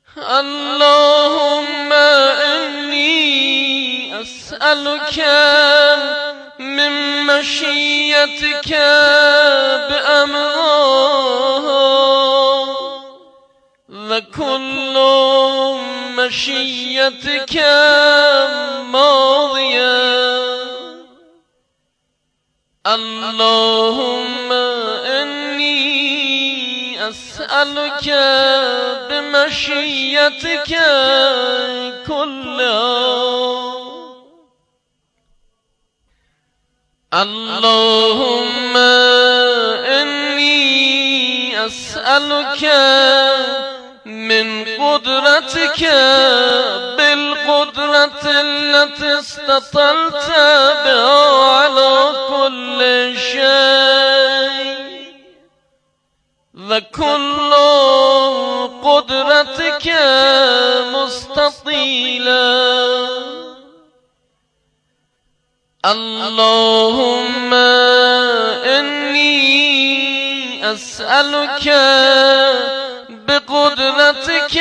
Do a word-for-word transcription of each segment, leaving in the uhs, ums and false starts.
اللهم إني أسألك من مشيتك بأمرها وكل مشيتك ماضية. اللهم إني أسألك بمشيتك كلها. اللهم إني أسألك من قدرتك بالقدرة التي استطلت بها على كل شيء وكل قدرتك مستطيلة. اللهم إني أسألك بقدرتك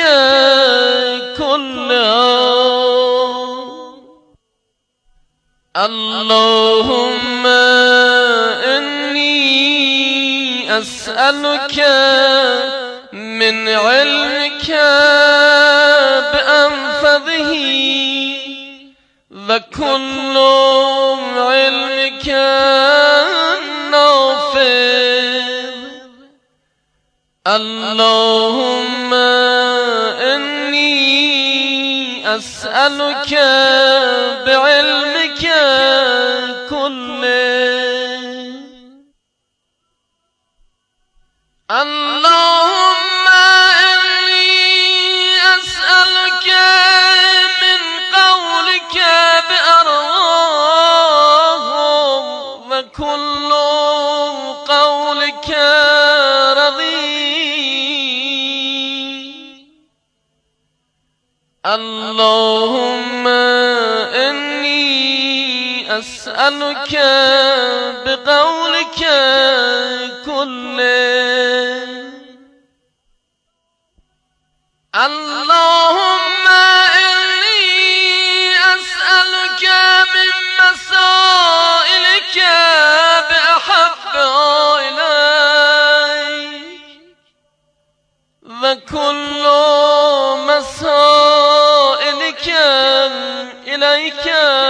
كلها. اللهم إني أسألك من علمك بأنفذه وكل علمك نافذ. اللهم إني أسألك بعلمك كله. اللهم إني أسألك من قولك بأرواحهم وكل قولك اللهم إني أسألك بقولك كله. اللهم إني أسألك من مسائلك بأحبها إليك وكل مسائلك إليك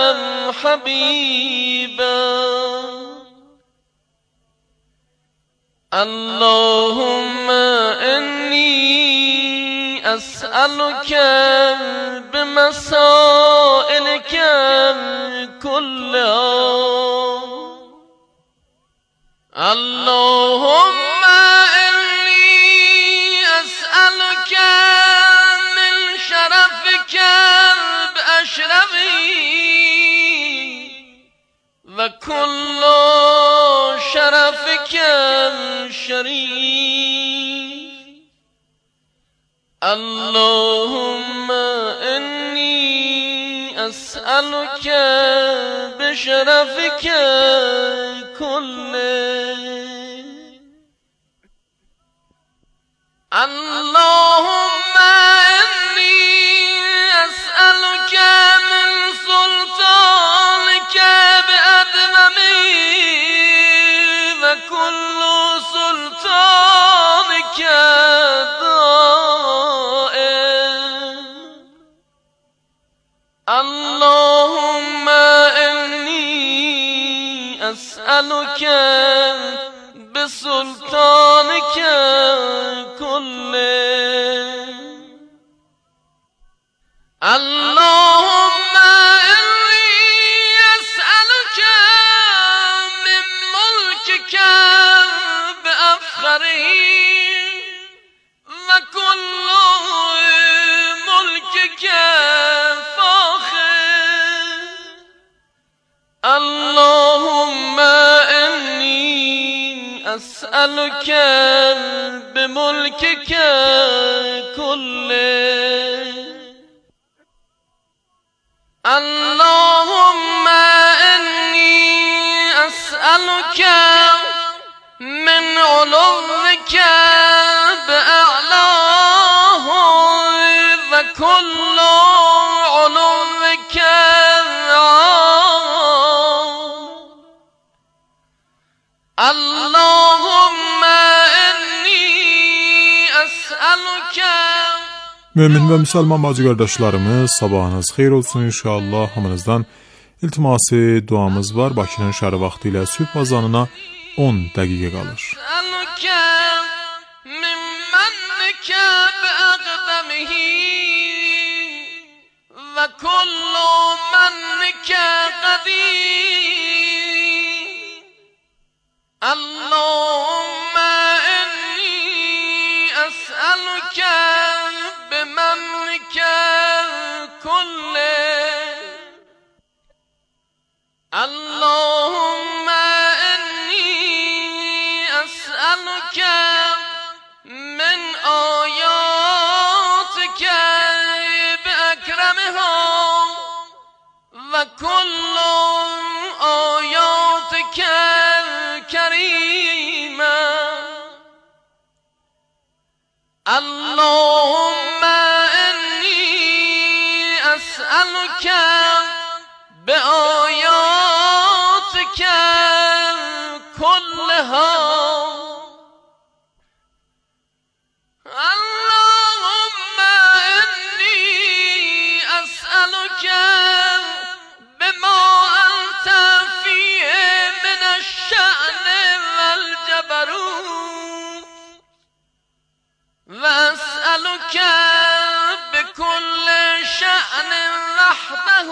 حبيبا. اللهم إني أسألك بمسائلك كلها. اللهم إني أسألك من شرفك بأشرفه وكل شرفك شريف. اللهم إني أسألك بشرفك كله. اللهم إني أسألك من سلطانك بأدممه وكل سلطانك دائم. اللهم إني أسألك بسلطانك كله. اللهم إني أسألك من ملكك بأفخره وكل ملكك فاخر. اللهم إني أسألك بملكك كله. اللهم إني أسألك من علوك بأعلاه كل علوك اللهم إني أسألك. Mümin ve Müslüman bacı kardeşlerimiz, sabahınız xeyir olsun inşallah. Hamınızdan iltimasi duamız var. Bakının şarı vaxtı ilə sübh azanına on dəqiqə qalır. اللهم إني أسألك بمنك كله. اللهم إني أسألك من آياتك بأكرمها وكل آياتك الكريمة. اللهم إني أسألك بآياتك كلها. اللهم إني أسألك بما أنت فيه من الشأن والجبروت، وأسألك بكل شأن وحده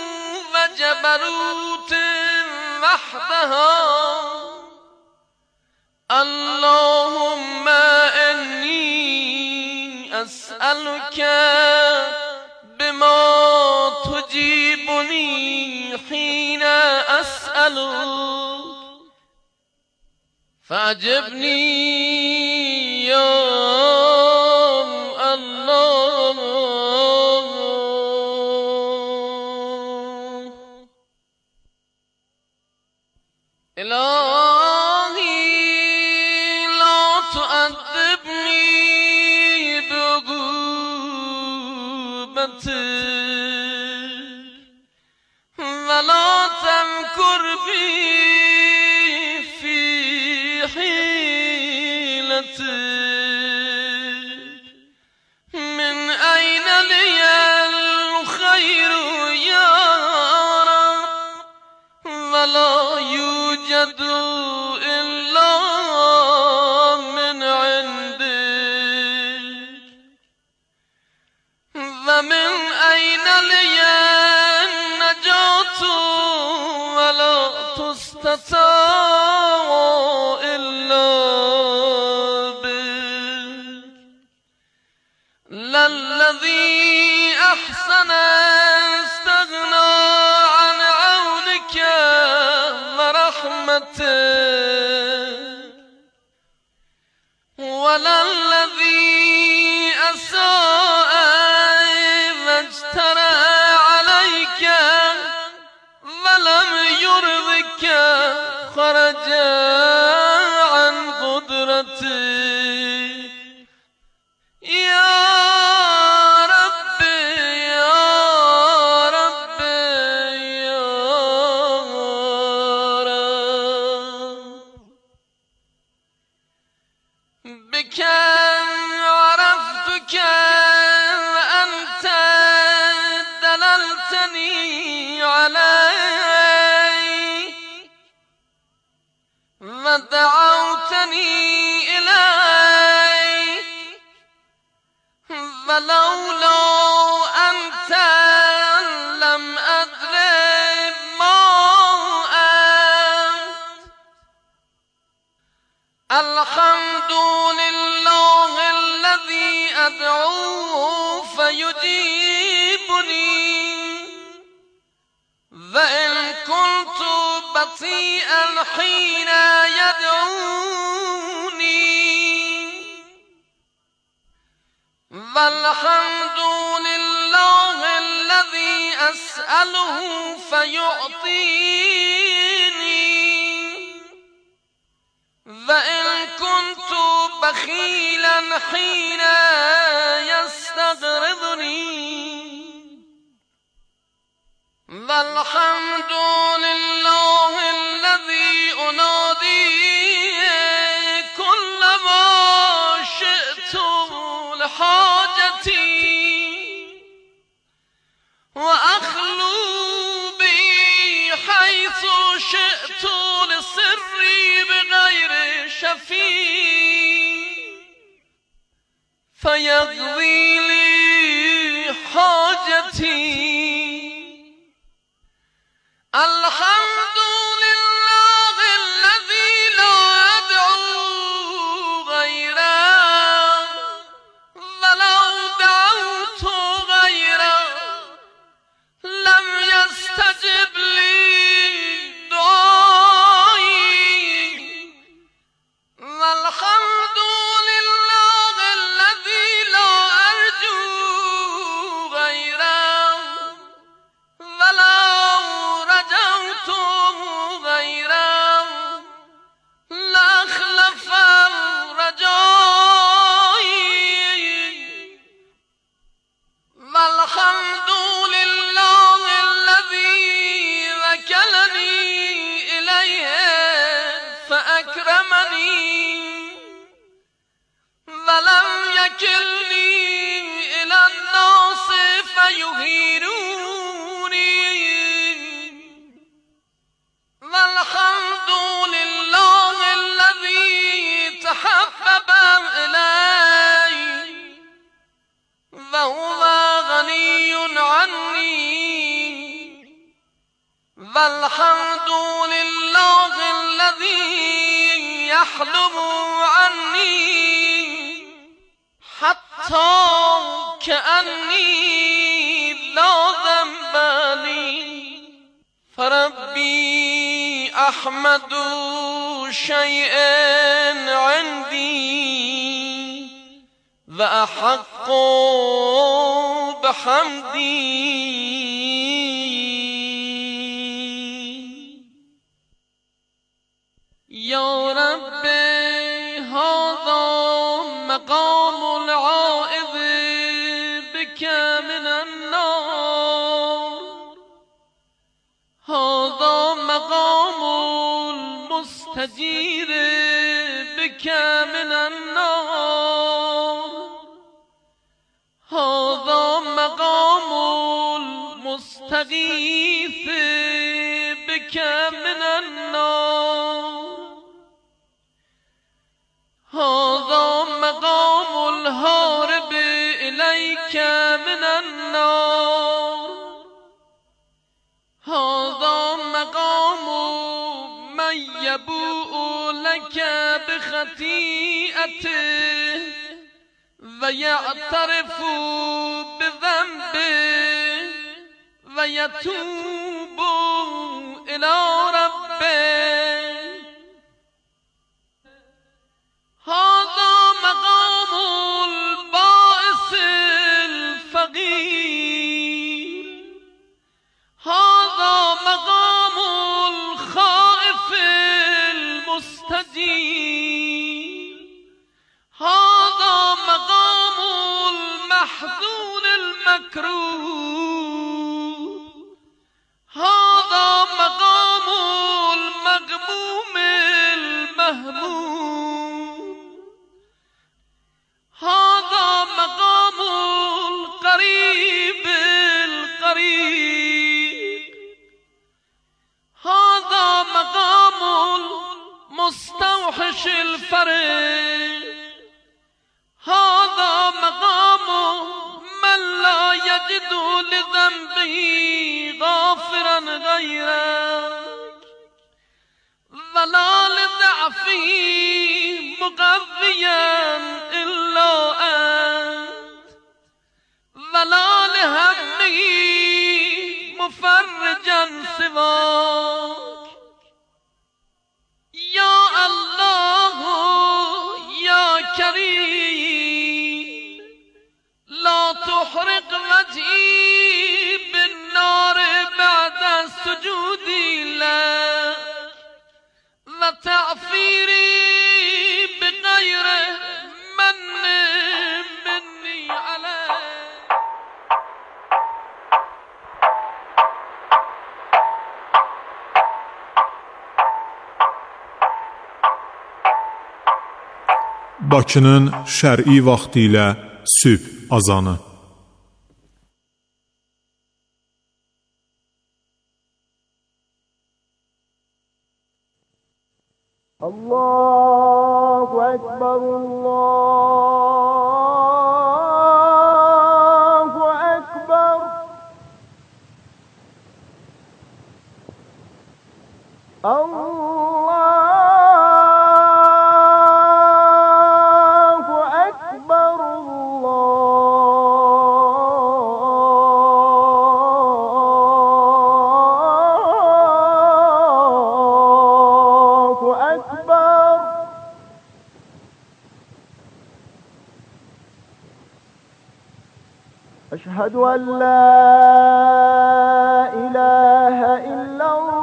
وجبروت وحدها. اللهم إني أسألك بما تجيبني حين أسألك فأجبني يا الله. إلهي لا تؤدبني بعقوبتك ولا تمكر بي في حيلتك. من أين لي الخير يا رب ولا يوجد إلا من عندك. ومن أين لي النجاة ولا تستطاع إلا بك. للذي أحسن استغنى عن عونك ورحمتك، وللذي أساء واجترى عليك ولم يرضك خرج عن قدرتك. يا رب يا رب يا رب. بك عرفتك وأنت دللتني عليك ودعوتني إليك. ولولا أنت لم أدرك ما أنت. الحمد لله الذي أدعوه فيجيبني وإن كنت بطيئا حين يدعوني. والحمد لله الذي أسأله فيعطيني وإن كنت بخيلا حين يستغرضني. لحاجتي وأخلو بي حيث شئت لسري بغير شفيع فيقضي لي حاجتي. الحمد لله الذي لا أدعو غيره ولو دعوت غيره لم يستجب لي دعائي. والحمد لله الذي لا أرجو غيره ولو رجوت غيره لأخلف رجائي. والحمد لله الذي وكلني إليه فأكرمني ولم يكلني إلى الناس فيهينوني. والحمد لله الذي تحبب إلي وهو غني عني. والحمد لله الذي يحلم عني حتى كأني لا ذنب لي. فربي أحمد شيء عندي وأحق بحمدي. يا رب هذا مقام العائذ بك من النار. هذا مقام المستجير بك من النار. هذا مقام المستغيث بك من النار. هذا مقام الهارب إليك من النار. هذا مقام من يبوء لك بخطيئته ويعترف بذنبه ويتوب إلى ربه. هذا مقام البائس الفقير. هذا مقام الخائف المستجير. هذا مقام المحزون المكروه. هذا مقام المغموم المهموم. هذا مقام القريب القريب. هذا مقام المستوحش الفرج. هذا مقام من لا يجد لذنبه غافرا غيرك ولا لضعفه مقويا إلا أنت ولا لهمه مفرجا سواك. يا الله يا كريم لا تحرق وجهي بالنار بعد سجودي لك وتعفيري بغير من مني عليك. Bakının şər'i vaxtı ilə sübh azanı. Allahu Ekber, Allahu Ekber. Allahu Ekber, Allahu Ekber. Eşhedü en la ilahe illallah.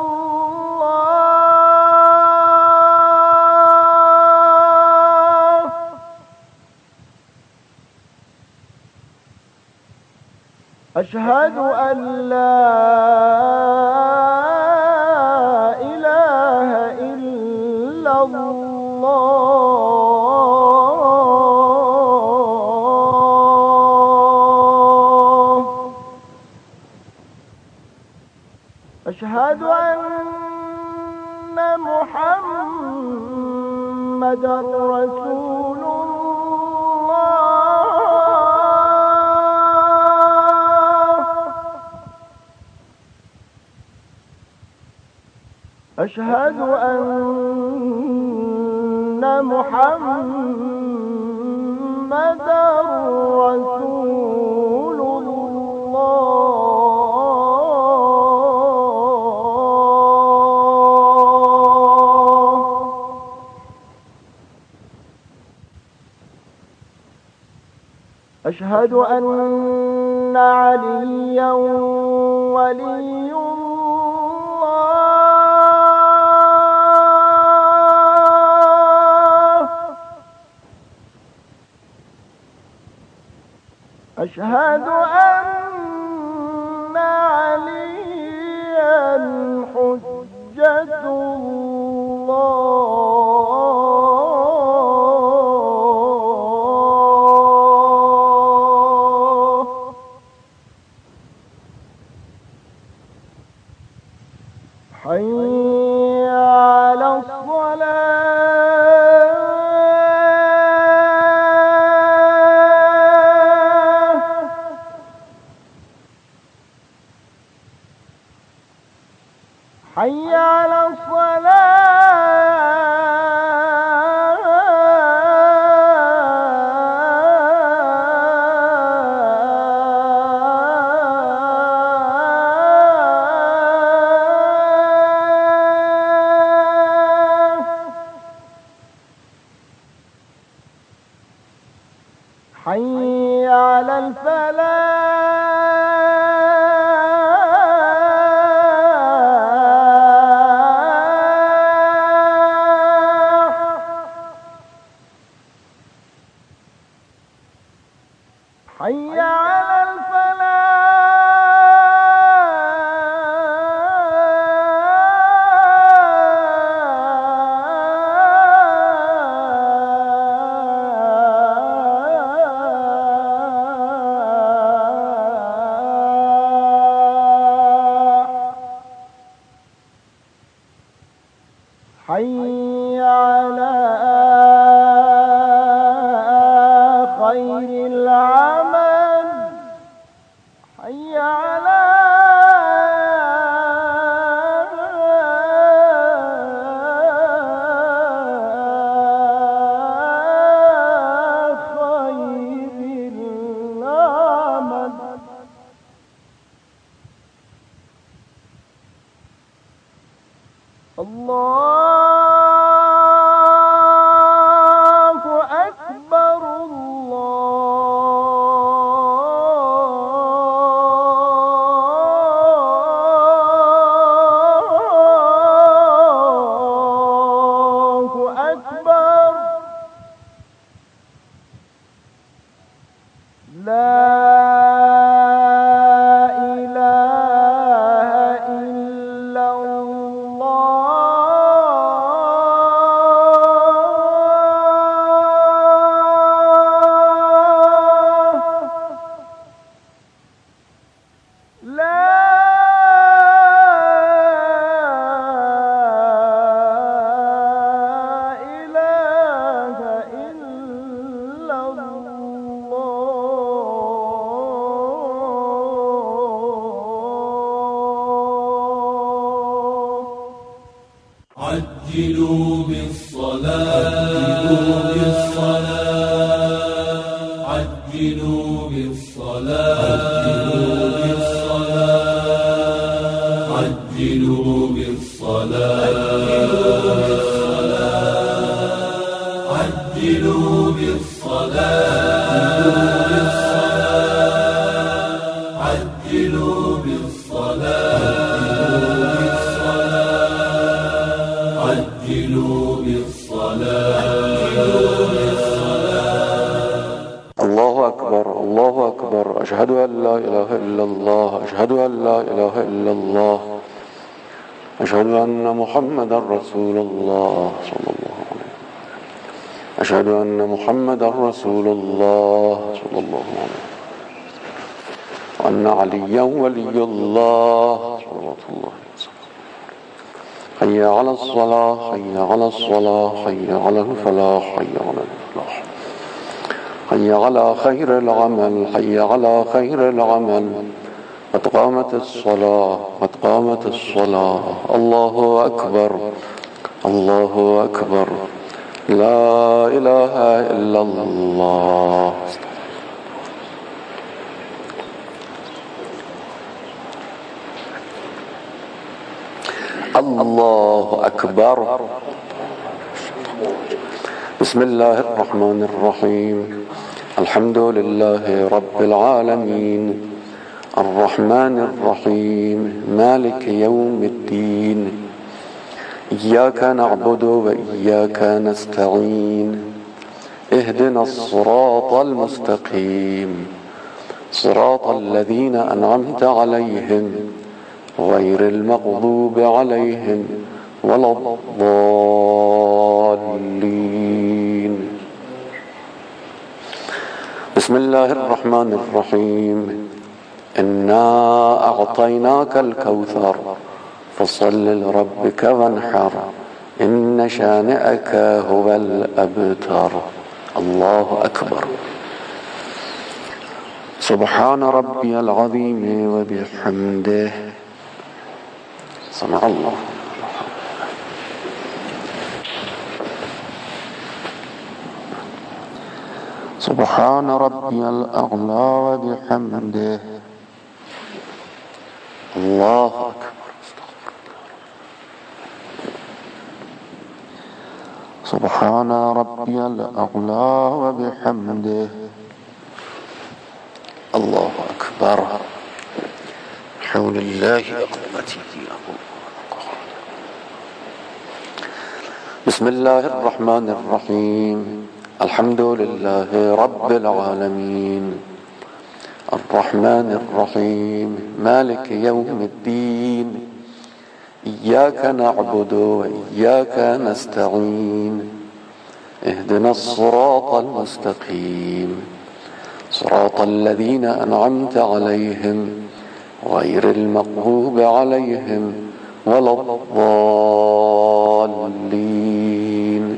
أشهد أن لا إله إلا الله. أشهد أن محمدًا رسول أشهد أن محمدًا رسول الله. أشهد أن عليًّا ولي أشهد أن عليًّا حجة الله. حي على الصلاة. حي على الصلاة. حي على الفلاح. حي على الفلاح. حي على خير العمل. حي على خير العمل. الله أكبر، الله أكبر. لا عجلوا بالصلاة عجلوا بالصلاة عجلوا بالصلاة عجلوا بالصلاة عجلوا بالصلاة عجلوا بالصلاة. الله أكبر الله أكبر. أشهد أن لا إله إلا الله أشهد أن لا إله إلا الله أشهد أن محمدا رسول الله صلى الله عليه وسلم أشهد أن محمدا رسول الله صلى الله عليه وسلم وأن عليا ولي الله صلوات الله عليه وسلم. حي على الصلاة حي على الصلاة حي على الفلاح حي على الفلاح حي على خير العمل حي على خير العمل. قد قامت الصلاة قد قامت الصلاة. الله أكبر الله أكبر. لا إله إلا الله. الله أكبر. بسم الله الرحمن الرحيم. الحمد لله رب العالمين الرحمن الرحيم مالك يوم الدين. إياك نعبد وإياك نستعين. اهدنا الصراط المستقيم صراط الذين أنعمت عليهم غير المغضوب عليهم ولا الضالين. بسم الله الرحمن الرحيم. إنا أعطيناك الكوثر فصل لربك وانحر إن شانئك هو الأبتر. الله أكبر. سبحان ربي العظيم وبحمده. سمع الله. سبحان ربي الأعلى وبحمده. الله أكبر. سبحان ربي الأعلى وبحمده. الله أكبر. حول الله قوته. بسم الله الرحمن الرحيم. الحمد لله رب العالمين الرحمن الرحيم مالك يوم الدين. إياك نعبد وإياك نستعين. اهدنا الصراط المستقيم صراط الذين أنعمت عليهم غير المغضوب عليهم ولا الضالين.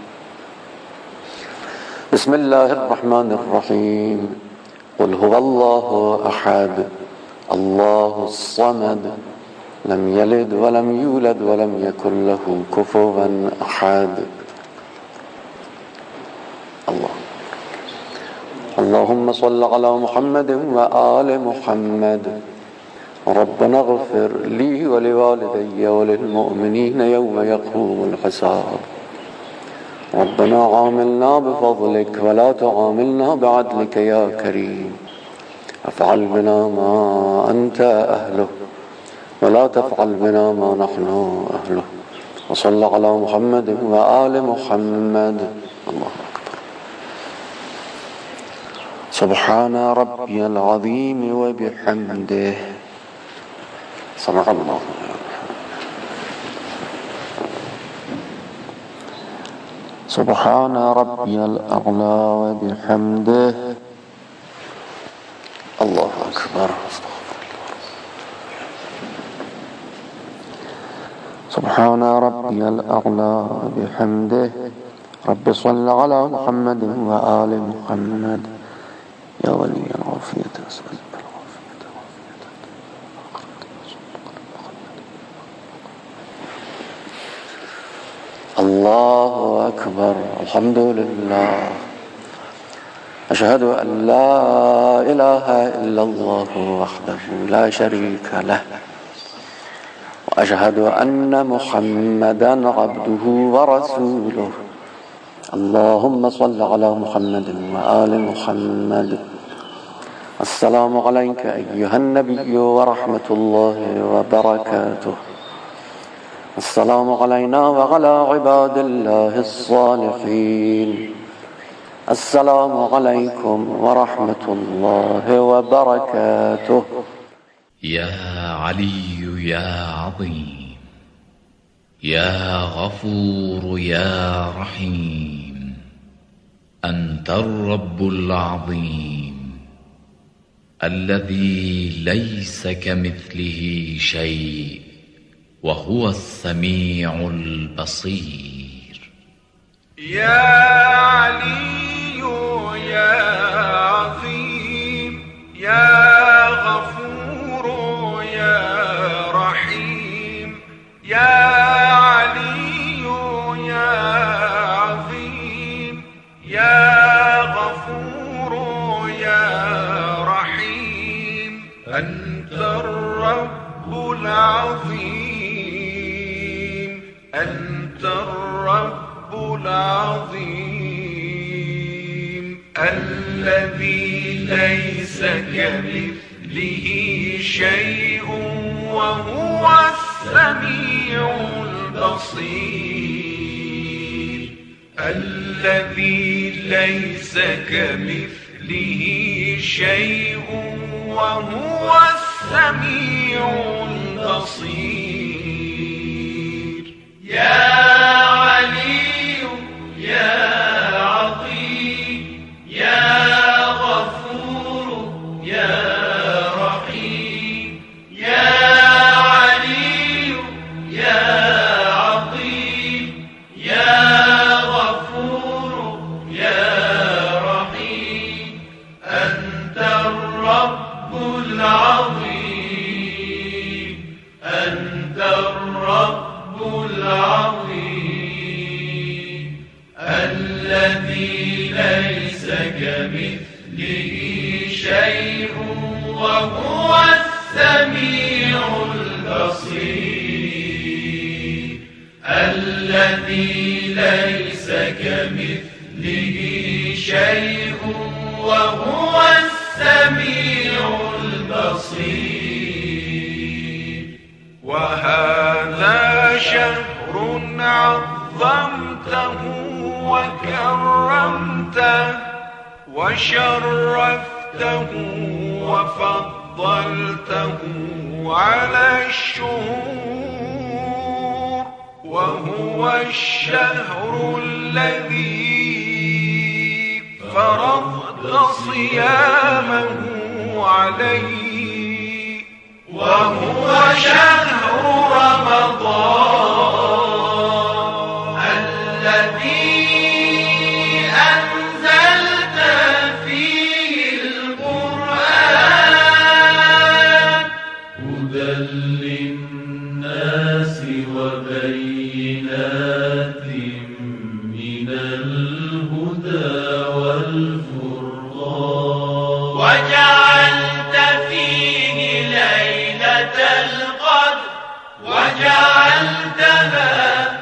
بسم الله الرحمن الرحيم. قل هو الله أحد الله الصمد لم يلد ولم يولد ولم يكن له كفوا أحد. الله. اللهم صل على محمد وآل محمد. ربنا اغفر لي ولوالدي وللمؤمنين يوم يقوم الحساب. ربنا عاملنا بفضلك ولا تعاملنا بعدلك يا كريم. افعل بنا ما أنت أهله ولا تفعل بنا ما نحن أهله. وصل على محمد وآل محمد. الله أكبر. سبحان ربي العظيم وبحمده. سمع الله. سبحان ربي الأعلى وبحمده. الله أكبر. سبحان ربي الأعلى وبحمده. رب صل على محمد وآل محمد. يا ولي العافية أسألك العافية. الله أكبر الحمد لله أشهد أن لا إله إلا الله وحده لا شريك له وأشهد أن محمدا عبده ورسوله اللهم صل على محمد وآل محمد السلام عليك أيها النبي ورحمة الله وبركاته السلام علينا وعلى عباد الله الصالحين السلام عليكم ورحمة الله وبركاته يا علي يا عظيم يا غفور يا رحيم أنت الرب العظيم الذي ليس كمثله شيء وهو السميع البصير يا علي يا عظيم يا غفور يا رحيم يا علي يا عظيم يا غفور يا رحيم أنت الرب العظيم أنت الرب العظيم الذي ليس كمثله شيء وهو السميع البصير الذي ليس كمثله شيء وهو السميع البصير يا علي يا عظيم يا غفور يا رحيم يا علي يا عظيم يا غفور يا رحيم أنت الرب العظيم أنت الرب العظيم الذي ليس كمثله شيء وهو السميع البصير الذي ليس كمثله شيء وهو السميع البصير وهذا شهر عظمته وكرمته وشرفته وفضلته على الشهور وهو الشهر الذي فرضت صيامه عليه وهو شهر رمضان الذي أنزلت فيه القرآن هدى للناس وبينات من الهدى والفرقان وجعلت فيه ليلة القدر وجعلتها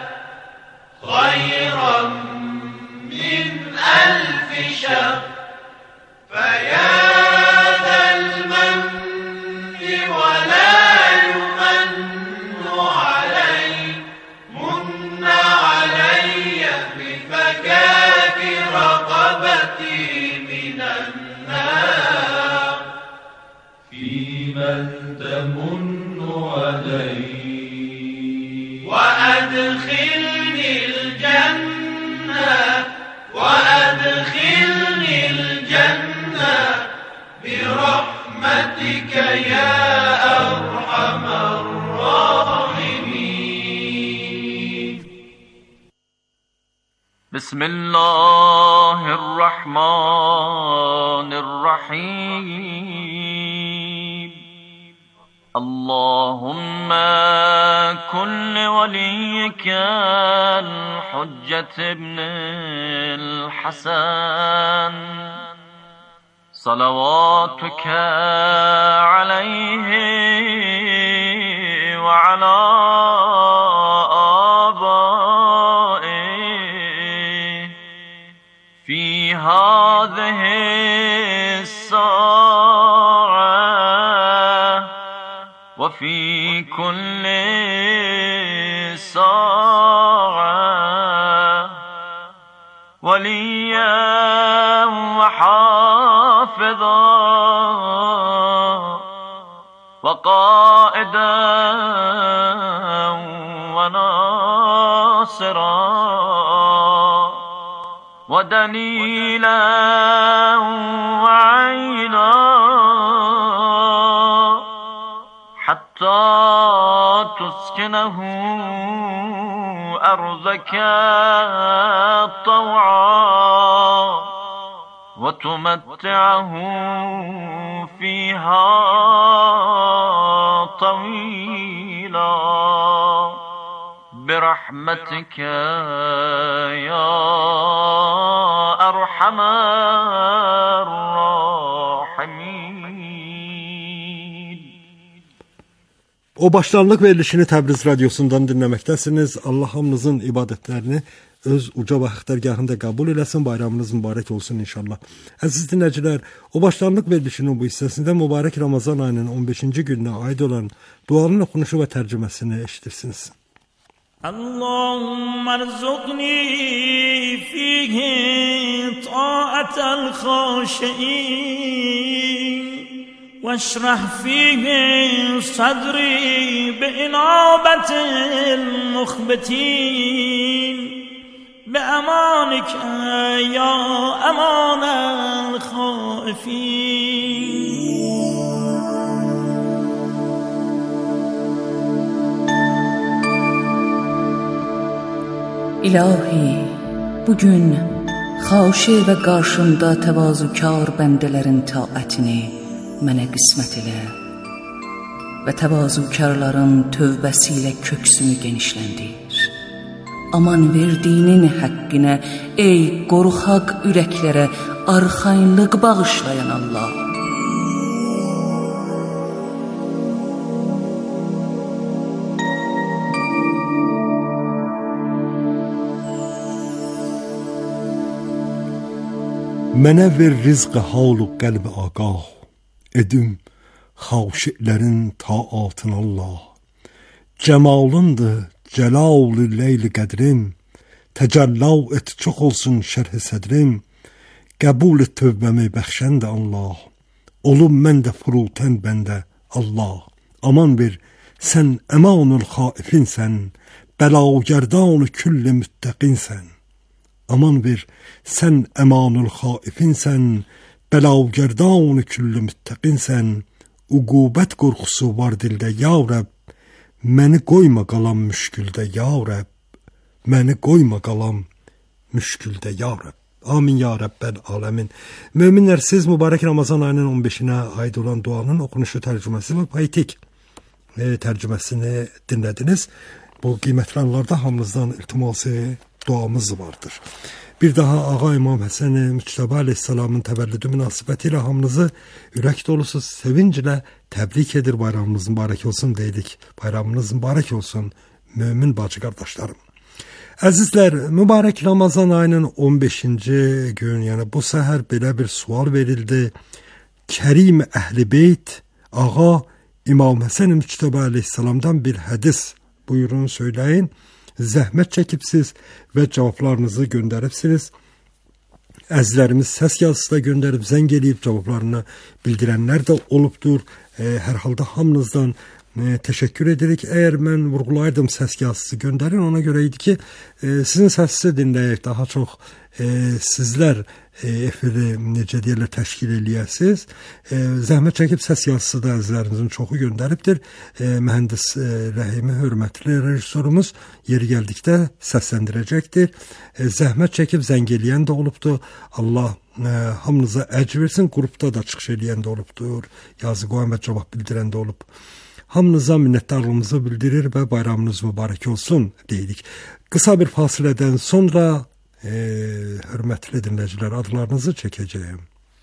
خيرا من ألف شهر فيا ذا المن ولا يمن علي من علي بفكاك رقبتي من النار فيمن تمن علي وأدخلني الجنة وأدخلني الجنة برحمتك يا أرحم الراحمين. بسم الله الرحمن الرحيم اللهم كن لوليك الحجة ابن الحسن صلواتك عليه وعلى آبائه في هذه الساعة وفي كل ساعة وليا وحافظا وقائدا وناصرا ودليلا وعينا حتى تسكنه أرضك طوعا وتمتعه فيها طويلا برحمتك يا أرحم الراحمين. O başlanlıq verilişini Təbriz radiosundan dinləməkdəsiniz. Allah hamınızın ibadətlərini öz uca və xəttərgahında qəbul eləsin. Bayramınız mübarək olsun inşallah. Əziz dinləyicilər, o başlanlıq verilişinin bu hissəsində mübarək Ramazan ayının on beşinci gününə aid olan duanın oxunuşu və tərcüməsini eşidirsiniz. Allahumma rzuqni fihi ta'atal khashiin واشرح فيه صدري بإنابة المخبتين بأمانك يا أمان الخائفين. İlahi, bugün xaşi və qarşında təvazükar bəndələrin taətini mənə qismət elə və təvazükarların tövbəsi ilə köksümü genişləndir. Aman verdiyinin həqqinə, ey qorxaq ürəklərə arxayınlıq bağışlayan Allah. Mənə ver rizqı halu qəlbi ağah, edim xaşilərin taatın Allah. Cəmalındır cəlal-ı leyl-i qədrim, təcəllav et çox olsun şərh-i sədrim, qəbul et tövbəmi bəxşəndə Allah. Olum mən də furutən bəndə Allah. Aman ver, sən əmanul xaifinsən, bəlagərdan-ı külli müttəqinsən. Aman ver, sən əmanul xaifinsən, bəlagərdan-ı külli müttəqinsən. Uqubət qorxusu var dildə ya Rəbb, məni qoyma qalam müşküldə ya Rəbb, məni qoyma qalam müşküldə ya Rəbb. Amin ya Rəbbəl aləmin. Möminlər, siz mübarək Ramazan ayının on beşinə aid olan duanın oxunuşu, tərcüməsi və poetik e, tərcüməsini dinlədiniz. Bu qiymətli anlarda hamınızdan iltiması duamız vardır. Bir daha Ağa İmam Həsən-i Müctəbə Aleyhisselamın təvəllüdü münasibəti ilə hamınızı ürək dolusu sevinclə təbrik edir. Bayramınız mübarək olsun deyirik. Bayramınız mübarək olsun mömin bacı qardaşlarım. Əzizlər, mübarək Ramazan ayının on beşinci gün, yəni bu səhər belə bir sual verildi. Kərim Əhl-i Beyt Ağa İmam Həsən-i Müctəbə Aleyhisselamdan bir hədis buyurun, söyləyin. Zəhmət çəkibsiz və cavablarınızı göndəribsiniz. Əzizlərimiz səs yazısı da göndərib, zəng eləyib cavablarını bildirənlər də olubdur. E, hər halda hamınızdan e, təşəkkür edirik. Əgər mən vurğulayırdım səs yazısı göndərin, ona görə idi ki, e, sizin səsini dinləyək, daha çox e, sizlər e, efiri necə deyirlər təşkil eləyəsiniz. E, zəhmət çəkib səs yazısı da əzizlərimizin çoxu göndəribdir. E, mühəndis e, Rəhimi, hörmətli rejissorumuz yeri gəldikdə səsləndirəcəkdir. E, zəhmət çəkib zəng eləyən də olubdur. Allah e, hamınıza əcr versin. Qrupda da çıxış eləyən də olubdur. Yazı qoyan və cavab bildirən də olub. hamınıza minnətdarlığımızı bildirir və bayramınız mübarək olsun deyirik. Qısa bir fasilədən sonra e, hörmətli dinləyicilər, adlarınızı çəkəcəyim.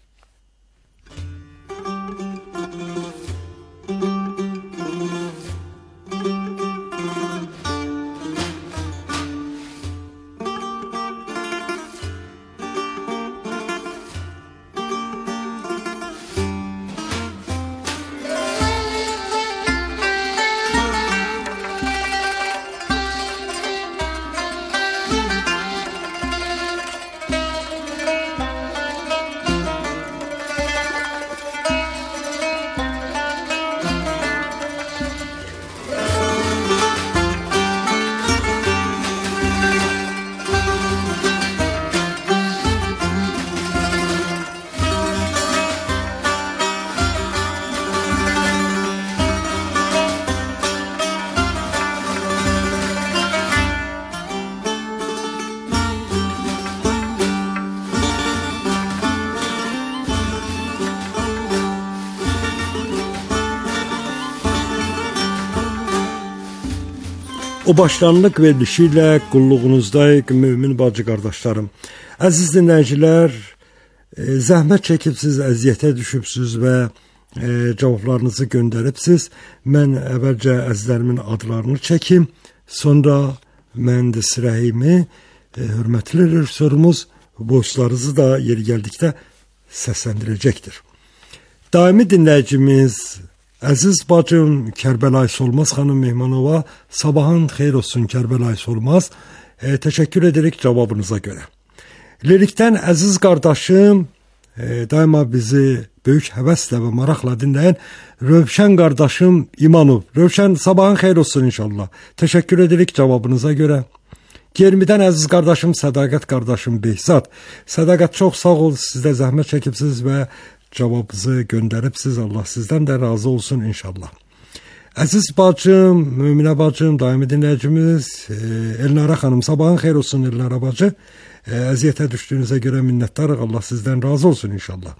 O başlanlıq verilişi ilə qulluğunuzdayıq, mümin bacı qardaşlarım. Əziz dinləyicilər, e, zəhmət çəkibsiz, əziyyətə düşübsüz və e, cavablarınızı göndəribsiz. Mən əvvəlcə əzizlərimin adlarını çəkim, sonra mən də sirəyimi, e, hörmətli rejissorumuz voyslarınızı da yeri gəldikdə səsləndirəcəkdir. Daimi dinləyicimiz əziz bacım Kərbəlayi Solmaz xanım Mehmanova, sabahın xeyir olsun Kərbəlayi Solmaz. E, təşəkkür edirik cavabınıza görə. Lirikdən əziz qardaşım, e, daima bizi böyük həvəslə və maraqla dinləyən Rövşən qardaşım İmanov. Rövşən, sabahın xeyir olsun inşallah. Təşəkkür edirik cavabınıza görə. Germidən əziz qardaşım Sədaqət qardaşım Behzad. Sədaqət, çox sağ ol, siz də zəhmət çəkibsiz və cavabınızı göndəribsiz. Allah sizdən də razı olsun inşallah. Əziz bacım, Möminə bacım, daimi dinləyicimiz e, Elnara xanım, sabahın xeyir olsun Elnara bacı. E, əziyyətə düşdüyünüzə görə minnətdarıq. Allah sizdən razı olsun inşallah.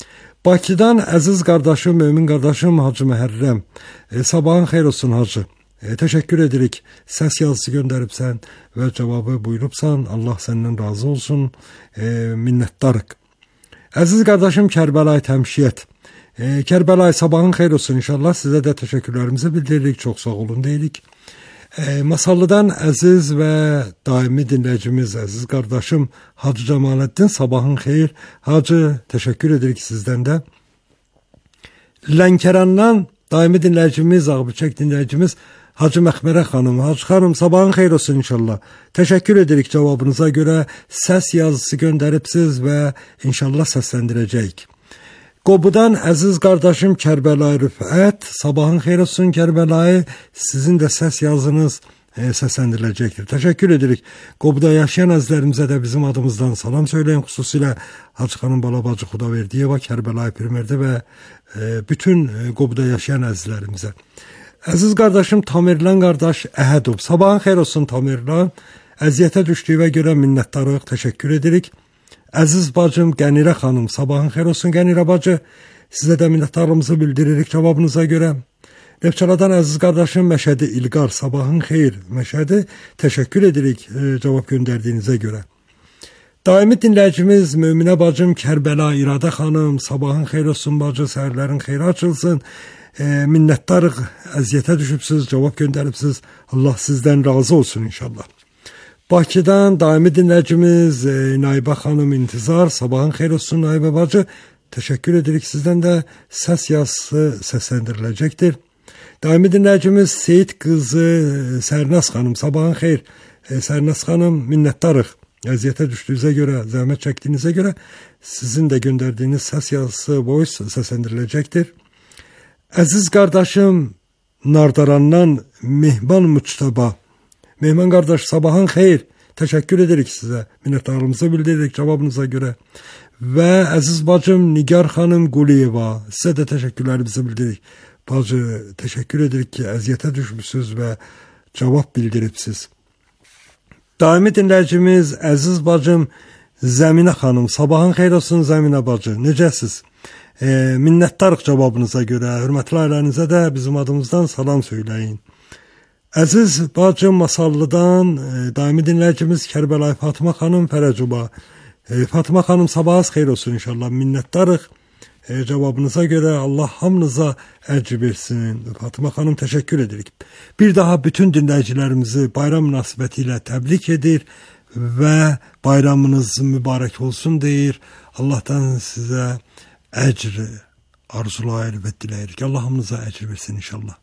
Bakıdan əziz qardaşım, Mömin qardaşım Hacı Məhərrəm. E, sabahın xeyir olsun Hacı. E, təşəkkür edirik. Səs yazısı göndəribsən və cavabı buyurubsan. Allah səndən razı olsun. E, minnətdarıq. Əziz qardaşım Kərbəlayi Təmşiyyət. E, Kərbəlayi, sabahın xeyir olsun inşallah. Sizə də təşəkkürlərimizi bildiririk. Çox sağ olun deyirik. E, Masallıdan əziz və daimi dinləyicimiz, əziz qardaşım Hacı Cəmaləddin, sabahın xeyir. Hacı, təşəkkür edirik sizdən də. Lənkərandan daimi dinləyicimiz, Ağbıçək dinləyicimiz Hacı Məxmərə xanım. Hacı xanım, sabahın xeyir olsun inşallah. Təşəkkür edirik cavabınıza görə. Səs yazısı göndəribsiz və inşallah səsləndirəcəyik. Qobudan əziz qardaşım Kərbəlayi Rüfət. Sabahın xeyir olsun Kərbəlayi. Sizin də səs yazınız e, səsləndiriləcəkdir. Təşəkkür edirik. Qobuda yaşayan əzizlərimizə də bizim adımızdan salam söyləyin. Xüsusilə Hacı xanım Balabacı Xudaverdiyeva, Kərbəlayi Pirmerdə və e, bütün e, Qobuda yaşayan əzizlərimizə. Əziz qardaşım Tamerlan qardaş Əhədov. Sabahın xeyir olsun Tamerlan. Əziyyətə düşdüyünə görə minnətdarıq, təşəkkür edirik. Əziz bacım Qənirə xanım. Sabahın xeyir olsun Qənirə bacı. Sizə də minnətdarlığımızı bildiririk cavabınıza görə. Neftçaladan əziz qardaşım Məşədi İlqar. Sabahın xeyir Məşədi. Təşəkkür edirik e, cavab göndərdiyinizə görə. Daimi dinləyicimiz Möminə bacım Kərbəlayi İradə xanım. Sabahın xeyir olsun bacı. Səhərlərin xeyri açılsın. E, minnətdarıq, əziyyətə düşübsüz, cavab göndəribsiz. Allah sizdən razı olsun inşallah. Bakıdan daimi dinləyicimiz e, Naibə xanım İntizar. Sabahın xeyir olsun Naibə bacı. Təşəkkür edirik, sizdən də səs yazısı səsləndiriləcəkdir. Daimi dinləyicimiz Seyid qızı e, Sərnas xanım. Sabahın xeyir e, Sərnas xanım, minnətdarıq. Əziyyətə düşdüyünüzə görə, zəhmət çəkdiyinizə görə sizin də göndərdiyiniz səs yazısı, voice səsləndiriləcəkdir. Əziz qardaşım Nardarandan Mehman Müçtəba. Mehman qardaş, sabahın xeyir. Təşəkkür edirik sizə. Minnətdarlığımızı bildiririk cavabınıza görə. Və əziz bacım Nigar xanım Quliyeva. Sizə də təşəkkürlərimizi bildiririk. Bacı, təşəkkür edirik ki, əziyyətə düşmüsünüz və cavab bildiribsiz. Daimi dinləyicimiz əziz bacım Zəminə xanım. Sabahın xeyir olsun Zəminə bacı. Necəsiz? E, minnətdarıq cavabınıza görə. Hörmətli ailənizə də bizim adımızdan salam söyləyin. Əziz bacım Masallıdan e, daimi dinləyicimiz Kərbəlayi Fatıma xanım Fərəcuba. E, Fatıma xanım sabahınız xeyir olsun inşallah. Minnətdarıq e, cavabınıza görə. Allah hamınıza əcr versin. Fatıma xanım təşəkkür edirik. Bir daha bütün dinləyicilərimizi bayram münasibəti ilə təbrik edir və bayramınız mübarək olsun deyir. Allahdan sizə əcr arzulayır və diləyirik. Allah hamınıza əcr versin inşallah.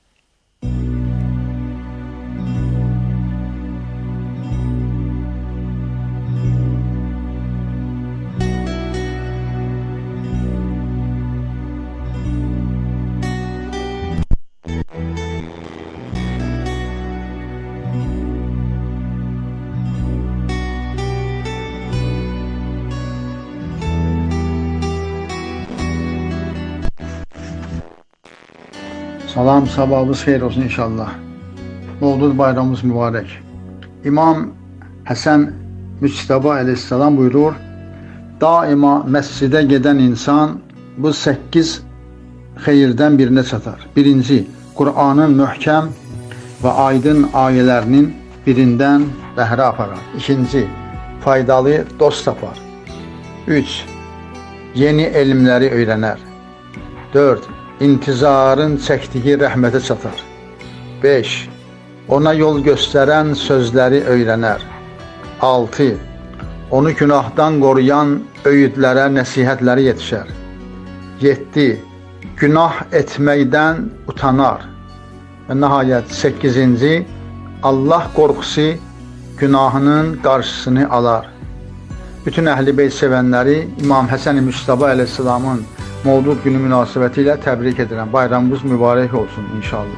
Salam, sabahınız xeyir olsun inşallah. Mövlud bayramımız mübarək. İmam Həsən Müctəba əleyhissalam buyurur, daima məscidə gedən insan bu səkkiz xeyirdən birinə çatar. Birinci, Qur'anın möhkəm və aydın ayələrinin birindən bəhrə aparar. İkinci, faydalı dost tapar. Üç, yeni elmləri öyrənər. Dörd, intizarın çəkdiyi rəhmətə çatar. beş. Ona yol göstərən sözləri öyrənər. altı. Onu günahdan qoruyan öyüdlərə, nəsihətləri yetişər. yeddi. Günah etməkdən utanar. Və nəhayət səkkizinci. Allah qorxusu günahının qarşısını alar. Bütün əhl-i beyt sevənləri İmam Həsən Müctəba əleyhissalamın Mövlud günü münasibəti ilə təbrik edirəm. Bayramımız mübarək olsun inşallah.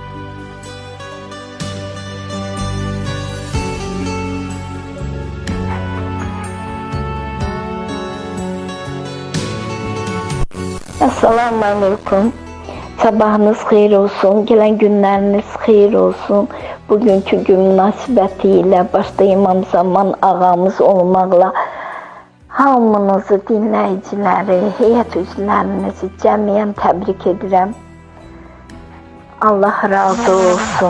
Assalamu alaikum. Sabahınız xeyir olsun, gələn günləriniz xeyir olsun. Bugünkü gün münasibəti ilə başda İmam Zaman ağamız olmaqla hamınızı, dinləyiciləri, heyət üzvlərinizi cəmiyyən təbrik edirəm. Allah razı olsun.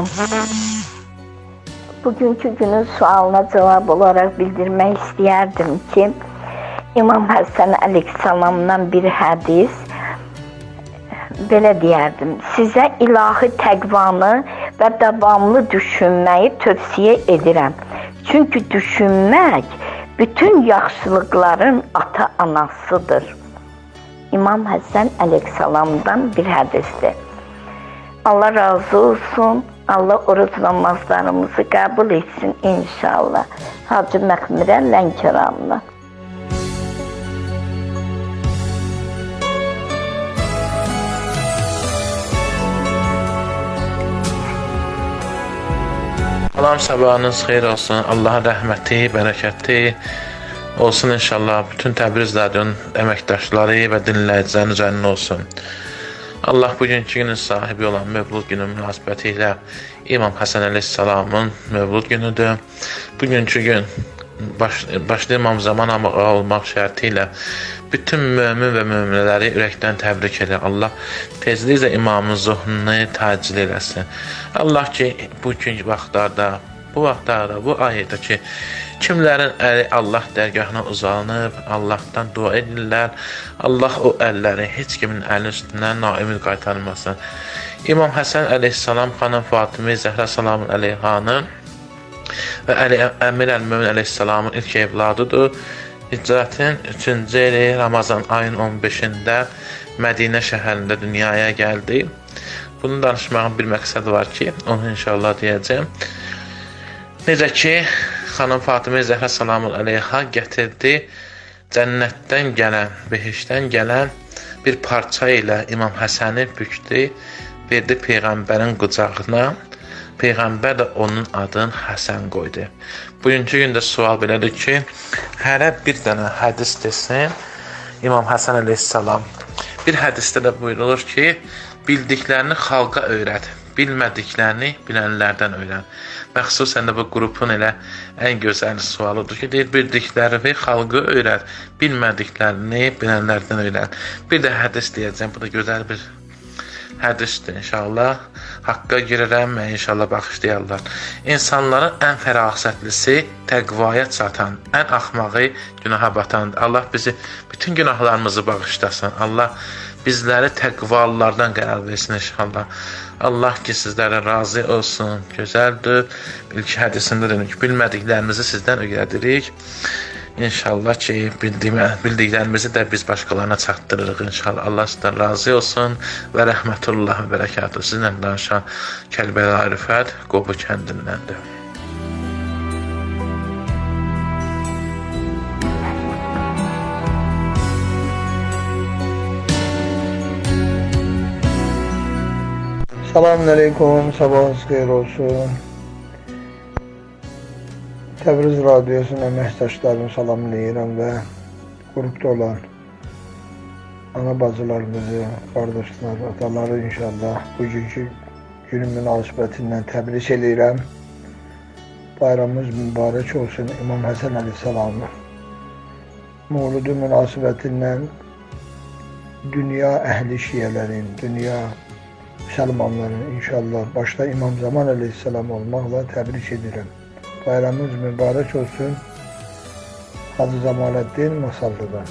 Bugünkü günün sualına cavab olaraq bildirmək istəyərdim ki, İmam Həsən əleyhissalamdan bir hədis belə deyərdim. Sizə ilahi təqvanı və davamlı düşünməyi tövsiyə edirəm. Çünki düşünmək bütün yaxşılıqların ata-anasıdır. İmam Həsən əleyhissalamdan bir hədisdir. Allah razı olsun. Allah oruç namazlarımızı qəbul etsin inşallah. Hacı Məxmirə Lənkəranlı. Salam, sabahınız xeyir olsun. Allahın rəhməti, bərəkəti olsun inşallah. Bütün Təbriz Radionun əməkdaşları və dinləyicilərin üzərində olsun. Allah bugünkü günün sahibi olan Mövlud günü münasibəti ilə İmam Həsən əleyhissalamın Mövlud günüdür. Bugünkü gün baş, başlı İmam Zaman ağa olmaq şərti ilə bütün mömin və möminələri ürəkdən təbrik edir. Allah tezliklə imamın zuhurunu təcil eləsin. Allah ki, bu gün vaxtlarda, bu vaxtlarda, bu ayədə ki, kimlərin əli Allah dərgahına uzanıb, Allahdan dua edirlər, Allah o əlləri heç kimin əlinin üstündən naümid qaytarmasın. İmam Həsən əleyhissalam xanım Fatimə Zəhra salamun əleyhanın və Əli Əmir əl-Mömin əleyhissalamın ilk evladıdır. Hicrətin üçüncü ili Ramazan ayının on beşində Mədinə şəhərində dünyaya gəldi. Bunu danışmağın bir məqsədi var ki, onu inşallah deyəcəm. Necə ki, xanım Fatimə Zəhra salamun əleyha gətirdi, cənnətdən gələn, behişdən gələn bir parça ilə İmam Həsəni bükdü, verdi Peyğəmbərin qucağına. Peyğəmbər də onun adını Həsən qoydu. Bugünkü gündə sual belədir ki, hərə bir dənə hədis desin, İmam Həsən əleyhissalam Bir hədisdə də buyurulur ki, bildiklərini xalqa öyrət, bilmədiklərini bilənlərdən öyrən. Və xüsusən də bu qrupun elə ən gözəl sualıdır ki, deyir, bildiklərini xalqa öyrət, bilmədiklərini bilənlərdən öyrən. Bir də hədis deyəcəm, bu da gözəl bir hədisdir inşallah. Haqqa girərəm və inşallah bağışlayarlar. İnsanların ən fərasətlisi təqvaya çatan, ən axmağı günaha batandır. Allah bizi bütün günahlarımızı bağışlasın. Allah bizləri təqvalılardan qərar versin inşallah. Allah ki sizlərə razı olsun. Gözəldir. İlk hədisində dedik ki, bilmədiklərimizi sizdən öyrədirik. İnşallah ki, bildiklərimizi də biz başqalarına çatdırırıq inşallah. Allah sizdən razı olsun və rəhmətullah və bərəkatuhu. Sizinlə danışan Kərbəlayı Rüfət Qobu kəndindəndir. Selamun Aleyküm, sabahınız xeyir olsun. Təbriz Radyosunun əməkdaşlarını salamlayıram və qrupda olan ana bacılarımızı, qardaşlar, ataları inşallah bugünkü günün münasibətindən təbrik edirəm. Bayramımız mübarək olsun İmam Həsən Əleyhisselamın. Mövludu münasibətindən dünya əhli şiyələrin, dünya müsəlmanların inşallah başda İmam Zaman Əleyhisselam olmaqla təbrik edirəm. Bayramımız mübarək olsun. Hacı Cəmaləddin Masallı'dan.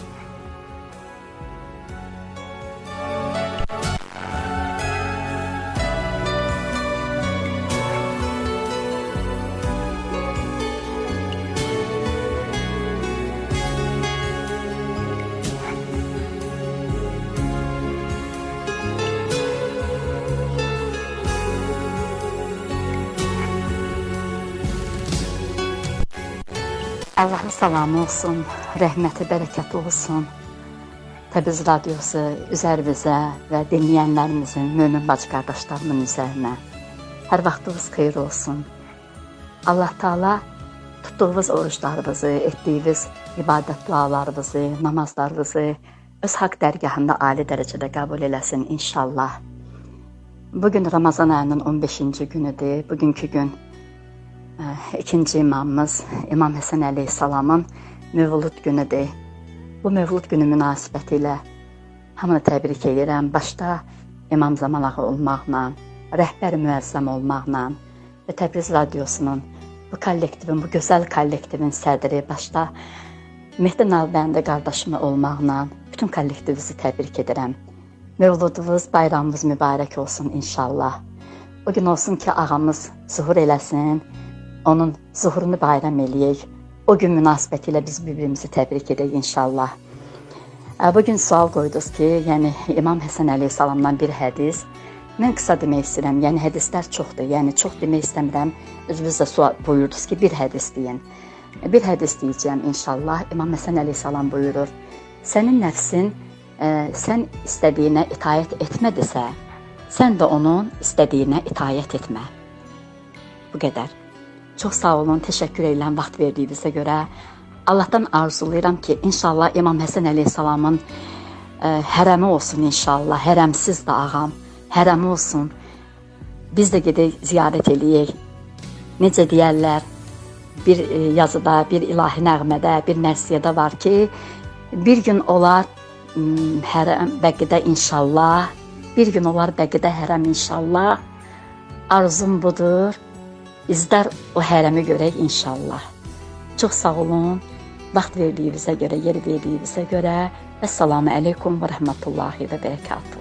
Allah'ın salamı olsun, rəhməti, bərəkəti olsun. Təbriz Radyosu üzərimizə və dinləyənlərimizin, mömin bacı qardaşlarımın üzərinə. Hər vaxtınız xeyir olsun. Allah Taala tutduğunuz oruçlarınızı, etdiyiniz ibadət dualarınızı, namazlarınızı öz haqq dərgahında ali dərəcədə qəbul eləsin inşallah. Bugün Ramazan ayının on beşinci günüdür. Bugünkü gün İkinci imamımız İmam Həsən Əleyhisselamın mövlud günüdür. Bu mövlud günü münasibəti ilə hamını təbrik edirəm. Başda İmam Zaman ağa olmaqla, rəhbər müəzzəm olmaqla və Təbriz Radyosunun bu kollektivin, bu gözəl kollektivin sədri başda Mehdi Nalbəndi qardaşımı olmaqla bütün kollektivinizi təbrik edirəm. Mövludunuz, bayramınız mübarək olsun inşallah. O gün olsun ki, ağamız zuhur eləsin, onun zuhurunu bayram eləyək. O gün münasibəti ilə biz bir-birimizi təbrik edək inşallah. Bugün sual qoydunuz ki, yəni İmam Həsən Əleyhisselamdan bir hədis. Mən qısa demək istəyirəm, yəni hədislər çoxdur, yəni çox demək istəmirəm. Özünüz də sual buyurdunuz ki, bir hədis deyin. Bir hədis deyəcəm inşallah. İmam Həsən Əleyhisselam buyurur, sənin nəfsin ə, sən istədiyinə itaət etmədisə, sən də onun istədiyinə itaət etmə. Bu qədər. Çox sağ olun, təşəkkür edirəm vaxt verdiyinizə görə. Allahdan arzulayıram ki, inşallah İmam Həsən Əleyhisselamın ə, hərəmi olsun inşallah. Hərəmsiz də ağam, hərəmi olsun. Biz də gedək ziyarət eləyək. Necə deyərlər, bir ə, yazıda, bir ilahi nəğmədə, bir mərsiyədə var ki, bir gün olar ə, hərəm bəqidə inşallah, bir gün olar bəqidə hərəm inşallah. Arzum budur. İzlər o hərəmi görək inşallah. Çox sağ olun. Vaxt verdiyinizə görə, yer verdiyinizə görə. Əssalamu aleykum və rəhmətullahi və bərəkatuhu.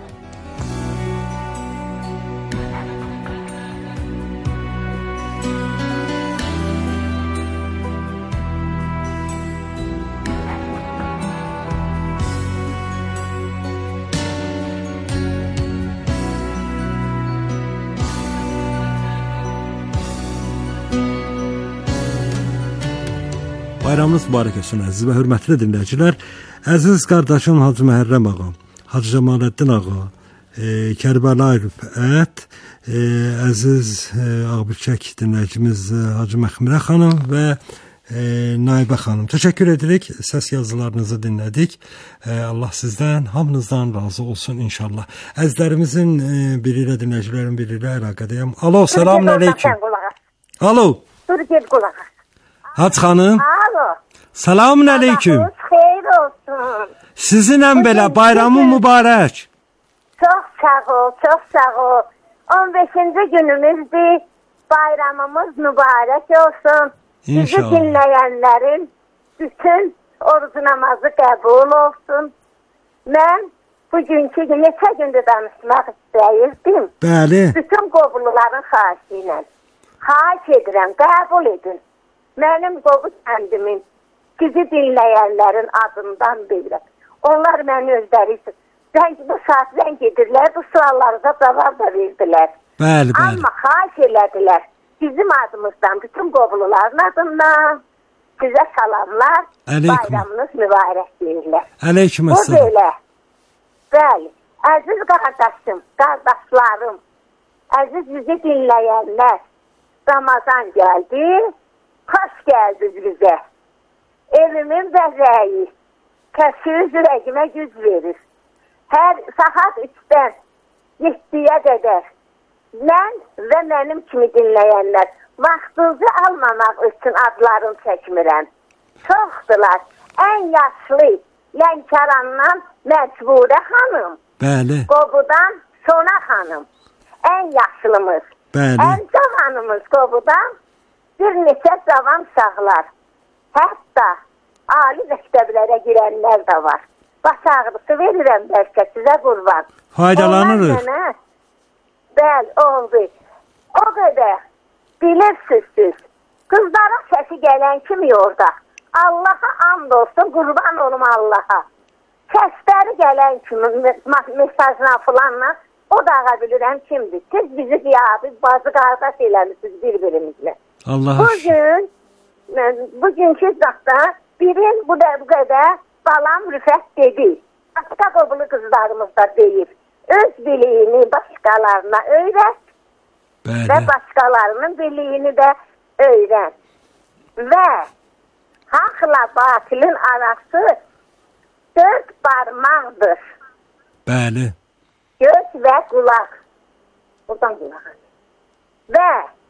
Bayramınız mübarək olsun əziz və hörmətli dinləyicilər. Əziz qardaşım Hacı Məhərrəm ağa, Hacı Cəmaləddin ağa, e, Kərbəlayı Rüfət, e, əziz e, Ağbirçək dinləyicimiz e, Hacı Məxmirə xanım və e, Naibə xanım. Təşəkkür edirik. Səs yazılarınızı dinlədik. E, Allah sizdən, hamınızdan razı olsun inşallah. Əzizlərimizin e, biri ilə dinləyicilərin biri ilə əlaqədəyəm. Alo, selamun aleyküm. Alo. Dur get qulaq as. Hacı xanım. Alo. Selamun aleyküm. Xeyir olsun. Sizinlə belə bayramın mübarək. Çox sağ ol, çox sağ ol. on beşinci günümüzdür. Bayramımız mübarək olsun. Bizi İnşallah. dinləyənlərin bütün oruc namazı qəbul olsun. Mən bugünkü gün neçə gündür danışmaq istəyirdim. Bəli. Bütün qovluların xahişi ilə. Xahiş edirəm, qəbul edin. Mənim qovu kəndimin sizi dinləyənlərin adından bilirəm. Onlar məni özləri üçün. Zəng, bu saat zəng edirlər, bu suallarıza cavab da verdilər. Bəli, bəli. Amma xahiş elədilər. Bizim adımızdan, bütün qovluların adından sizə salamlar, Aleyküm. bayramınız mübarək deyirlər. Aleyküm Bu əssalam. belə. Bəli, əziz qardaşım, qardaşlarım, əziz bizi dinləyənlər, Ramazan gəldi, xoş gəldiniz bizə. Evimin bəzəyi, kəsir ürəyimə güc verir. Hər saat üçdən yeddiyə qədər mən və mənim kimi dinləyənlər vaxtınızı almamaq üçün adlarını çəkmirəm. Çoxdular. Ən yaşlı Lənkərandan Məcburə xanım. Bəli. Qobudan Sona xanım. Ən yaşlımız. Bəli. Ən cavanımız Qobudan bir neçə cavan uşaqlar. Hətta ali məktəblərə girənlər də var. Baş ağrısı verirəm bəlkə sizə qurban. Faydalanırıq. Onlar mənə, bəli, oldu. O qədər bilirsiniz siz. Qızların səsi gələn kimi orada. Allah'a and olsun, qurban olum Allah'a. Səsləri gələn kimi mesajla filanla o da ağa bilirəm kimdir. Siz bizi qiyabı, bazı qardaş eləmişsiniz bir-birimizlə. Allah Bugün, bugünkü zatda birin bu da bu qədər balam Rüfət dedi. Başqa qobulu qızlarımız da deyib. Öz biliyini başqalarına öyrət Bəli. və başqalarının biliyini də öyrən. Və haqla batilin arası dörd barmaqdır. Bəli. Göz və qulaq. Buradan qulaq. Və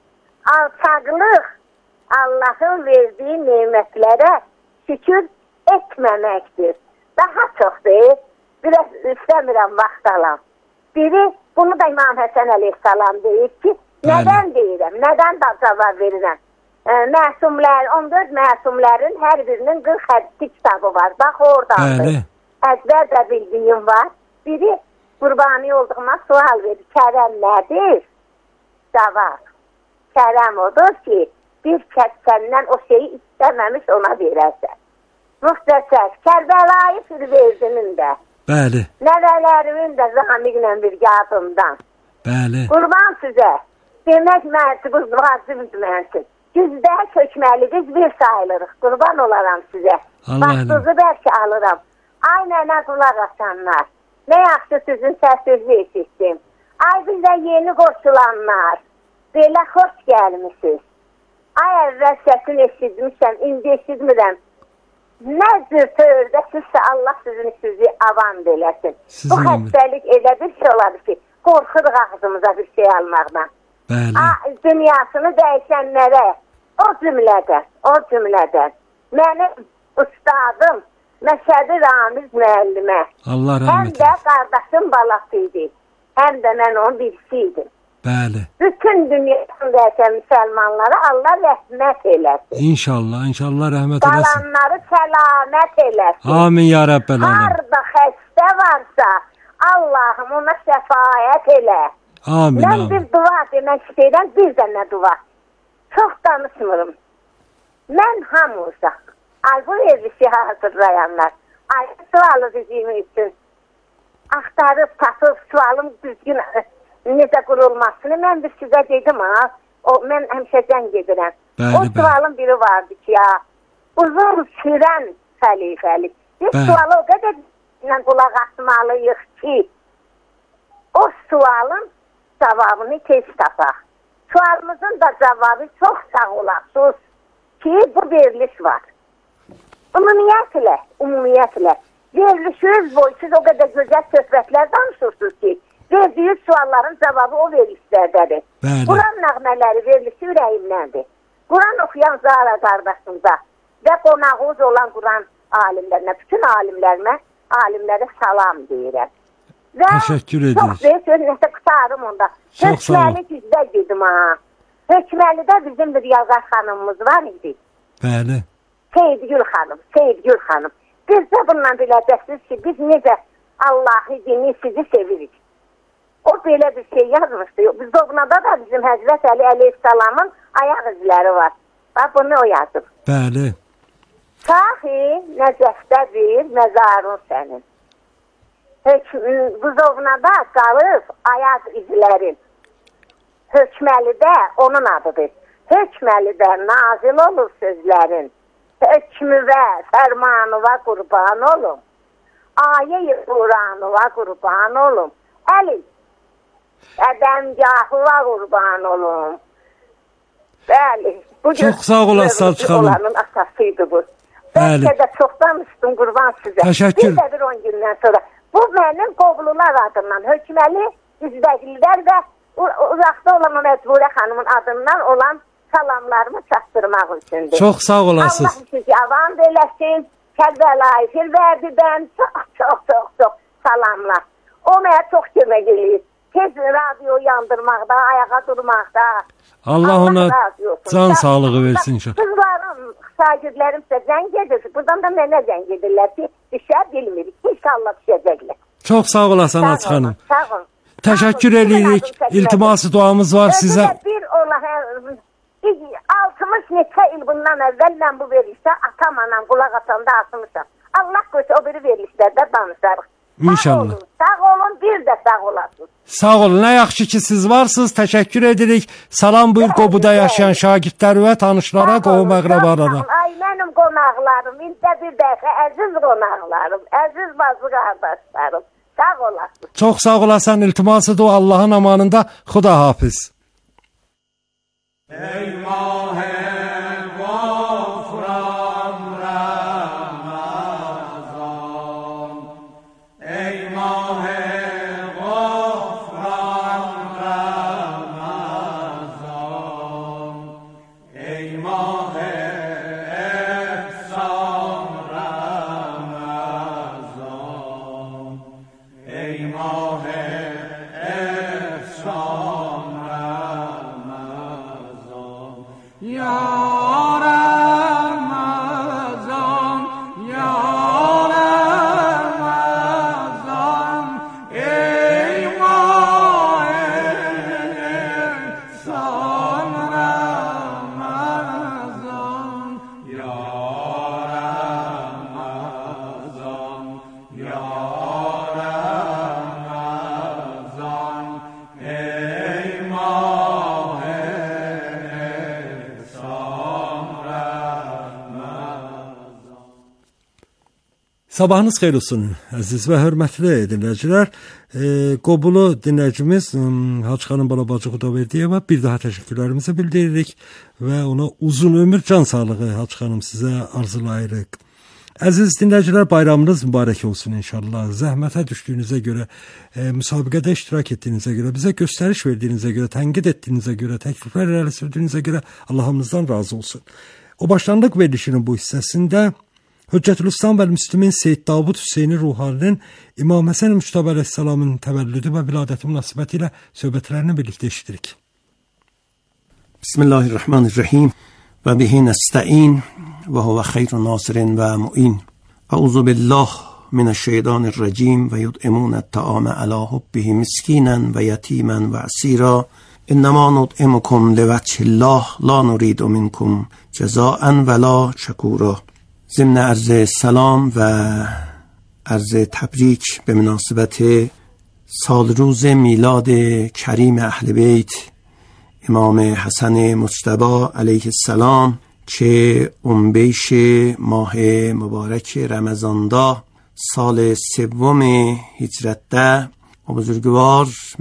alçaqlıq Allahın verdiyi nemətlərə şükür etməməkdir. Daha çoxdur. Biraz istəmirəm vaxt alam. Biri, bunu da İmam Həsən Əleyhisselam deyib ki, nədən deyirəm, nədən da cavab verirəm. E, məsumlər, on dörd məsumlərin hər birinin qırx hədisi kitabı var. Bax oradandır. Bəli. Əzbər də bildiyim var. Biri qurbani olduğuma sual verir. Kərəm nədir? Cavab. Kərəm odur ki, bir kəs səndən o şeyi istəməmiş ona verərsən. Müxtəsər, Kərbəlayı Firvezdinin də. Bəli. Nəvələrimin də zamiqlə bir qadından. Bəli. Qurban sizə. Demək mənsibiniz vacibdir mənsin. Güzdə kökməlidir, bir sayılırıq. Qurban olaram sizə. Vaxtınızı bəlkə alıram. Ay nənə qulaq asanlar. Nə yaxşı sizin səsinizi eşitdim. Ay bizə yeni qoşulanlar. Belə xoş gəlmişsiniz. Ay əvvəl səsini eşitmişəm, indi eşitmirəm. Nə cür tövdə sizsə Allah sizin sizi avand eləsin. Sizin Bu xəstəlik elə bir şey olardı ki, qorxuruq ağzımıza bir şey almaqdan. Bəli. A, dünyasını dəyişənlərə, o cümlədən, o cümlədən. Mənim ustadım Məşədi Ramiz müəllimə. Allah Həm rəhmət də eylesin. qardaşım balası idi. Həm də mən onun birisiydim. Bəli. Bütün dünyasındakı müsəlmanlara Allah rəhmət eləsin. İnşallah, inşallah rəhmət eləsin. Qalanları səlamət eləsin. Amin ya Rabbel alem. Harda xəstə varsa Allahım ona şəfaət elə. Amin, Mən amin. bir dua demək istəyirəm, bir dənə dua. Çox danışmırım. Mən hamıza, ay bu verilişi hazırlayanlar, ay sualı bizim üçün axtarıb, tapıb, sualım düzgün necə qurulmasını mən bir sizə dedim ha. O, mən həmişə zəng edirəm. Bəli, o bəli. sualın biri vardı ki ya, uzun sürən xəlifəlik. Biz Bəli. sualı o qədər qulaq asmalıyıq ki, o sualın cavabını tez tapaq. Sualımızın da cavabı çox sağ olasınız ki, bu veriliş var. Ümumiyyətlə, ümumiyyətlə, verilişiniz boyu siz o qədər gözəl söhbətlər danışırsınız ki, verdiğiniz sualların cevabı o verilişlərdədir. Quran nəğmələri verilişi ürəyimdəndir. Quran oxuyan Zara qardaşımda və qonağımız olan Quran alimlərinə, bütün alimlərimə, alimlərə salam deyirəm. Və təşəkkür ederiz. Çox böyük sözünəsə qutarım onda. Çox sağ olun. Hökməli güzdə gedim ha. Hökməlidə bizim bir yazar xanımımız var idi. Bəli. Seyyidgül xanım, Seyyidgül xanım. Biz də bundan biləcəksiniz ki, biz necə Allah'ı dini sizi sevirik. O belə bir şey yazmışdı. Biz doğnada da bizim Həzrət Əli Əleyhisselamın ayaq izləri var. Bax, bunu o yazıb. Bəli. Sahi Nəcəfdədir məzarın sənin. Buzovnada qalıb ayaq izlərin. Hökməlidə onun adıdır. Hökməlidə nazil olur sözlərin. Hökmü və fərmanıva qurban olum. Ayə-i Quranıva qurban olum. Əli, ədəmgahıva qurban olum. Bəli. Çox sağ olasın Selçuk xanım. Olanın asasıydı bu. Bəlkə də çoxdan üstün qurban sizə. Təşəkkür. Bir də bir on gündən sonra. Bu mənim Qovlular adından, Hökməli Üzbəqlilər və uzaqda olan Məcburə xanımın adından olan salamlarımı çatdırmaq üçündür. Çox sağ olasınız. Allah sizi avam eləsin. Kərbəlayı Firvədidən çox, çox, çox, çox salamlar. O mənə çox kömək eləyir. Tez radyo yandırmaqda, ayağa durmaqda. Allah ona can sağlığı versin inşallah. Kızlarım, şagirdlərim sizə zəng edir. Buradan da mənə zəng edirlər ki, düşə bilmirik. İnşallah düşəcəklər. Çox sağ olasın Açıq xanım. Sağ olun. Təşəkkür edirik. İltiması duamız var sizə. Bir ola altmış neçə il bundan əvvəl mən bu verilişdə atam anam qulaq atanda asmışam. Allah qoysa o biri verilişlərdə danışarıq. İnşallah. Sağ olun, sağ olun, bir də sağ olasınız. Sağ olun, nə yaxşı ki siz varsınız. Təşəkkür edirik. Salam buyur Qobuda yaşayan şagirdlər və tanışlara, qohum əqrəbalara. Ay mənim qonaqlarım, ildə bir dəfə əziz qonaqlarım, əziz bazı qardaşlarım. Sağ olasınız. Çox sağ olasın. İltiması da Allahın amanında. Xuda hafiz. Ey mah-ı gofran Ramazan, ey mah-ı gofran Ramazan, ey mah-ı efsan Ramazan, ey mah-ı efsan Ramazan, ya Ramazan, ya Ramazan, ey mah-ı efsan Ramazan, ya Ramazan, ya Ramazan, ey mah-ı efsan Ramazan. Sabahınız xeyir olsun, əziz və hörmətli dinləyicilər. E, Qobulu dinləyicimiz Hacı xanım Balabacı Xudaverdiyeva bir daha təşəkkürlərimizi bildiririk və ona uzun ömür, can sağlığı Hacı xanım sizə arzulayırıq. Əziz dinləyicilər, bayramınız mübarək olsun inşallah. Zəhmətə düşdüyünüzə görə, e, müsabiqədə iştirak etdiyinizə görə, bizə göstəriş verdiyinizə görə, tənqid etdiyinizə görə, təkliflər irəli sürdüyünüzə görə Allahımızdan razı olsun. O başlanlıq verilişinin bu hissəsində Hüccətülislam və Müslümin Seyyid Davud Hüseyni Ruhaninin İmam Həsən Müçtəbə Əleyhisselamın təvəllüdü və viladəti münasibəti ilə söhbətlərini birlikdə eşidirik. Bismillahirrahmanirrahim və bihi nəstəin və huvə xeyrun nasirin və mu'in. Əuzu billah minəşşeytanirracim və yud'imunət ta'amə əla hubbihi miskinən və yətimən və əsira. İnnəmə nud'imukum livəchillah la nuridu minkum cəzaən və la şəkura. ضمن عرض سلام و عرض تبریک به مناسبت سال روز میلاد کریم اهل بیت امام حسن مجتبی علیه السلام که اونبیش ماه مبارک رمضان دا سال سوم هجرت ده و بزرگوار